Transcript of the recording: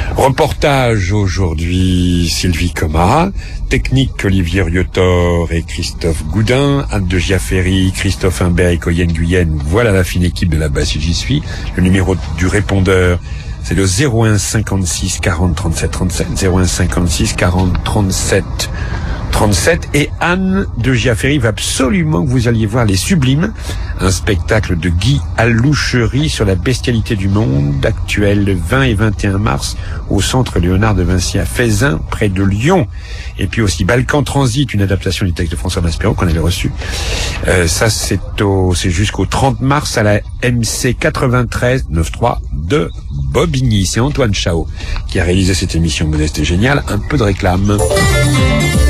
Reportage aujourd'hui, Sylvie Comara. Technique, Olivier Riotor et Christophe Goudin. Anne de Giaferi, Christophe Imbert et Coyenne Guyenne. Voilà la fine équipe de la base J'y suis. Le numéro du répondeur, c'est le 01 56 40 37 37. 01 56 40 37 37. Et Anne de Giaferi va absolument que vous alliez voir Les Sublimes, un spectacle de Guy Alloucherie sur la bestialité du monde, actuel le 20 et 21 mars au centre Léonard de Vinci à Faisin, près de Lyon. Et puis aussi Balkan Transit, une adaptation du texte de François Maspero qu'on avait reçu. Ça c'est jusqu'au 30 mars à la MC 93 93 de Bobigny. C'est Antoine Chao qui a réalisé cette émission modeste et géniale. Un peu de réclame.